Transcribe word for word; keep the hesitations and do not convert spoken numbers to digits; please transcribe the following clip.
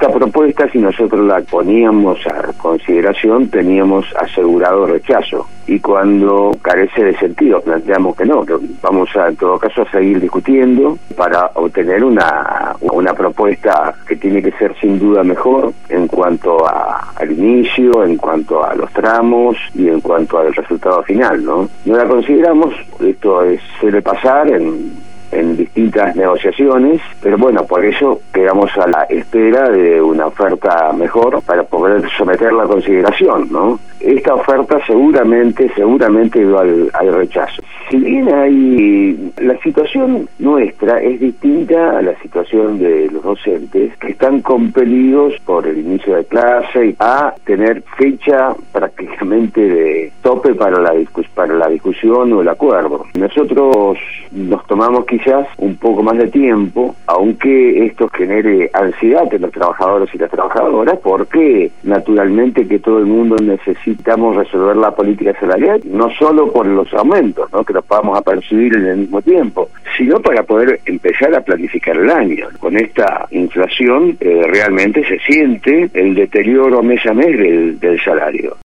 esta propuesta, si nosotros la poníamos a consideración, teníamos asegurado rechazo. Y cuando carece de sentido, planteamos que no, que vamos a, en todo caso, a seguir discutiendo para obtener una, una propuesta que tiene que ser sin duda mejor en cuanto a, al inicio, en cuanto a los tramos y en cuanto al resultado final, ¿no? No la consideramos, esto es, suele pasar en... en distintas negociaciones, pero bueno, por eso quedamos a la espera de una oferta mejor para poder someterla a consideración, ¿no? Esta oferta seguramente, seguramente va al, al rechazo. Si bien hay, la situación nuestra es distinta a la situación de los docentes, que están compelidos por el inicio de clase a tener fecha prácticamente de tope para la, discus para la discusión o el acuerdo. Nosotros nos tomamos quizás un poco más de tiempo, aunque esto genere ansiedad en los trabajadores y las trabajadoras, porque naturalmente que todo el mundo necesitamos resolver la política salarial, no solo por los aumentos, ¿no?, que los vamos a percibir en el mismo tiempo, sino para poder empezar a planificar el año. Con esta inflación eh, realmente se siente el deterioro mes a mes del, del salario.